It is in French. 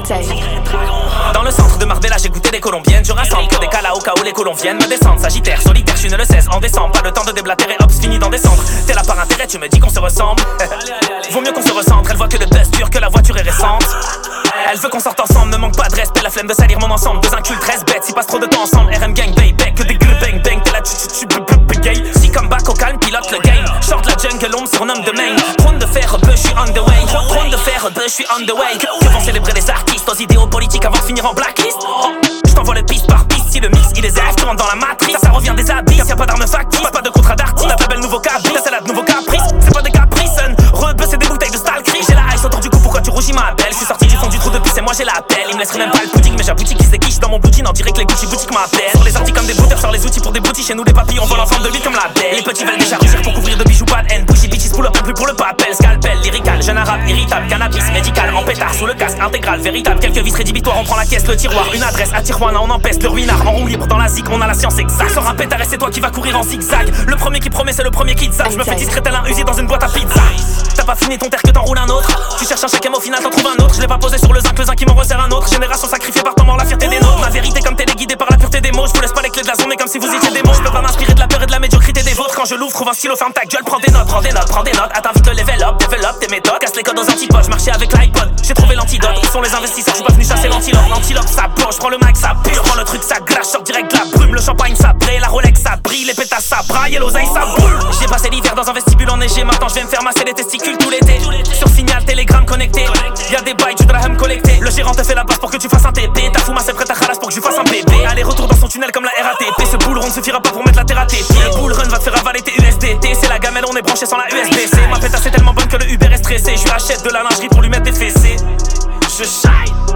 Dans le centre de Marbella, j'ai goûté des colombiennes. Je rassemble que des calas au cas où les colons viennent me descendre. Sagittaire, solitaire, je suis né le 16 en décembre. Pas le temps de déblatérer, hop, fini dans décembre. T'es là par intérêt, tu me dis qu'on se ressemble. Vaut mieux qu'on se recentre, elle voit que le buzz dure, que la voiture est récente. Elle veut qu'on sorte ensemble, ne manque pas de respect. La flemme de salir mon ensemble, deux incultes, 13 bêtes. Si passe trop de temps ensemble, RM gang, baby. Que des gueules bang bang, t'es là, tu gay. Si comme back au calme, pilote le game. Short la jungle, on me surnomme de main. Trône de fer, je suis on the way. Trône de fer, je suis on the way. Que vont célébrer les artistes aux idéaux politiques avant de finir en blacklist. Je t'envoie le piste par piste, si le mix il est zèbre, tu rentres dans la matrice. Ça revient des abysses, y'a pas d'armes factices, pas de contrat d'artiste. La belle nouveau cabris, c'est la de nouveau caprice. C'est pas des caprices, rebeu c'est des bouteilles de stalkerie. J'ai la ice autour du cou, pourquoi tu rougis ma belle? Je suis sorti du fond du trou depuis, c'est moi j'ai la pelle. Il me laisserait même pas le pudding, mais j'aboutis qui se déquiche dans mon blue on dirait que les Gucci boutiques m'appellent. Sur les articles comme des bouteurs, sur les outils pour des boutis. Chez nous les papilles, on vole en forme de vie comme la belle. Les petits veulent déjà rugir pour couvrir de bijoux, pas de haine. Bushy bitches pull up, plus pour le papel. Scalpel, lyrical, jeune arabe, irritable, cannabis, médical, en pétard, sous le casque, intégral, véritable. Quelques vis rédhibitoires, on prend la caisse, le tiroir, une adresse à Tijuana, on empeste le ruinard. En roue libre dans la zik, on a la science exacte. Sors un pétard et c'est toi qui va courir en zigzag. Le premier qui promet, c'est le premier qui te zappe. Je me fais discret tel un usi dans une boîte à pizza. T'as pas fini ton terre que t'enroules un autre. Tu cherches un chacun, au final t'en trouves un autre. Je l'ai pas posé sur le zinc qui m'en resserre un autre. Génération sacrifiée par temps mort, la fierté des nôtres. Ma vérité comme téléguidée par la pureté des mots. Je vous laisse pas les clés de la zone, mais comme si vous étiez des mots. Je peux pas m'inspirer de la peur et de la médiocrité des vôtres. Quand je l'ouvre, trouve un stylo, ferme ta gueule, prends des notes, prends des notes, prends des notes. Attends vite le level up, développe tes méthodes. Casse les codes aux antipodes, je marchais avec l'iPod. J'ai trouvé l'antidote, où sont les investisseurs, je suis pas venu chasser l'antilope. L'antilope ça plonge, prends le mic, ça pure, prends le truc, ça glace, sort direct de la brume. Le champagne ça brille, la Rolex ça brille, les pétasses ça braille, et l'oseille ça boule. J'ai passé l'hiver dans un vestibule enneigé, maintenant je vais me faire masser les testicules tout l'été. Sur signal, télégramme connecté, y'a des bails, tu dois me collecter. Le gérant te fait la passe pour que tu fasses un TP. Ta fouma c'est prête à khalas pour que je fasse un bébé. Aller retour dans son tunnel comme la RATP. Ce bull run suffira pas pour mettre la terre à tes pieds. Le bull run va te faire avaler tes USDT. C'est la gamelle, on est branché sans la USB-C. Ma pétasse est tellement bonne que le Uber est stressé. Je lui achète de la lingerie pour lui mettre des fessées. Je shine.